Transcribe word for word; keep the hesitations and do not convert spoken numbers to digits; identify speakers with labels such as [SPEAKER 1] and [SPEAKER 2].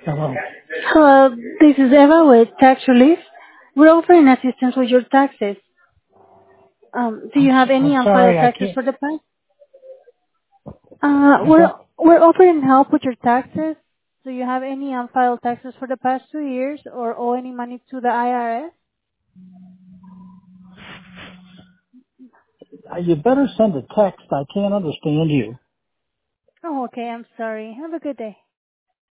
[SPEAKER 1] Hello.
[SPEAKER 2] Hello, this is Eva with Tax Relief. We're offering assistance with your taxes. Um, do
[SPEAKER 1] I'm,
[SPEAKER 2] you have
[SPEAKER 1] s- I'm
[SPEAKER 2] any
[SPEAKER 1] sorry,
[SPEAKER 2] unfiled
[SPEAKER 1] I
[SPEAKER 2] taxes
[SPEAKER 1] can't.
[SPEAKER 2] for the past? Uh,
[SPEAKER 1] I
[SPEAKER 2] we're
[SPEAKER 1] don't.
[SPEAKER 2] we're offering help with your taxes. Do you have any unfiled taxes for the past two years, or owe any money to the I R S?
[SPEAKER 1] uh, You better send a text. I can't understand you.
[SPEAKER 2] Oh, okay. I'm sorry. Have a good day.